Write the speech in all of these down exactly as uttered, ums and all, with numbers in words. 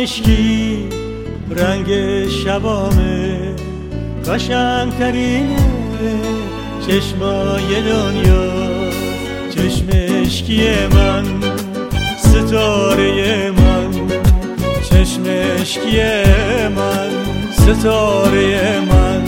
مشکی رنگ شبامه، قشنگترین چشمای دنیا، چشم اشکی من، ستاره من، چشم اشکی من، ستاره من.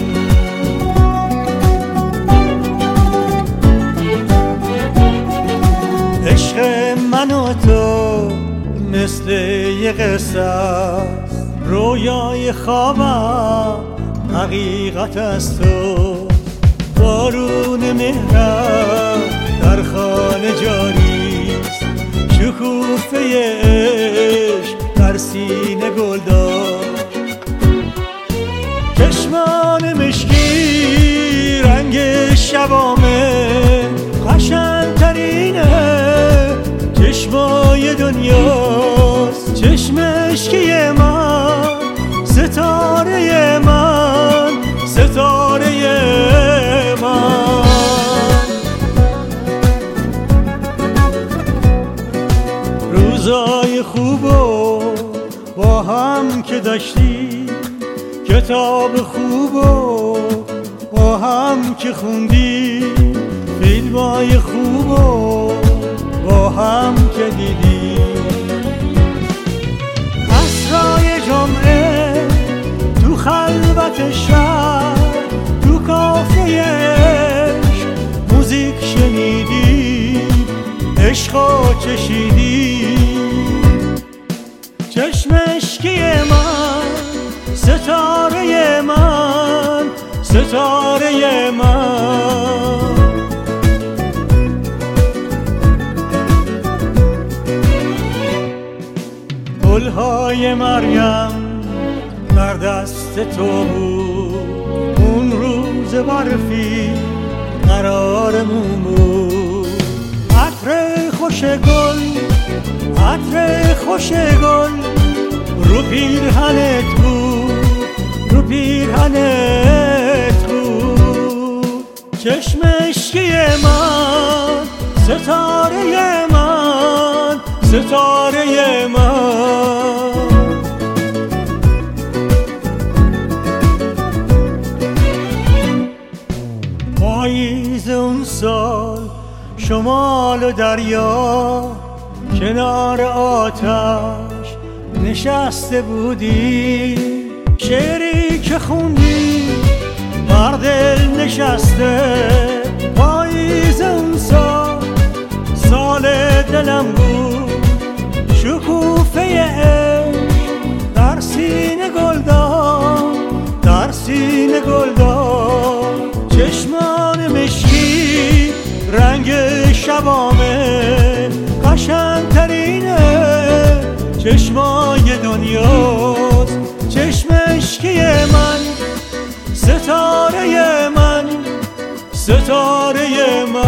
عشق من و تو مثل یه قصه است، رویای خوابم حقیقت است. تو بارون مهرم در خانه جاریست، شکوفه عشق در سینه گل داشت. چشمان مشکی رنگ شبامه، قشنگترینه چشمای دنیاست، چشم اشکی من، ستاره من، ستاره من. روزای خوبو با هم که داشتی، کتاب خوبو با هم که خوندی، فیلمای خوبو با هم که دیدی، عصرای جمعه تو خلوت شهر، تو کافه عشق موزیک شنیدی، عشقا چشیدی. چشم اشکی من، ستاره من، ستاره من. گلهای مریم در دست تو بود، اون روز برفی قرارمون بود. عطر خوش گل، عطر خوش گل رو پیرهنت بود، رو پیرهنت بود. چشم اشکی من، ستاره من، ستاره من. پاییز اون سال شمال و دریا، کنار آتش نشسته بودی، شعری که خوندی بر دل نشسته. پاییز اون سال سال دلم بود، شکوفه عشق در سینه گل داد، در سینه گل داد. چشمان مشکی رنگ شبامه، قشنگترینه چشمای دنیاست، چشم اشکی من، ستاره من، ستاره من.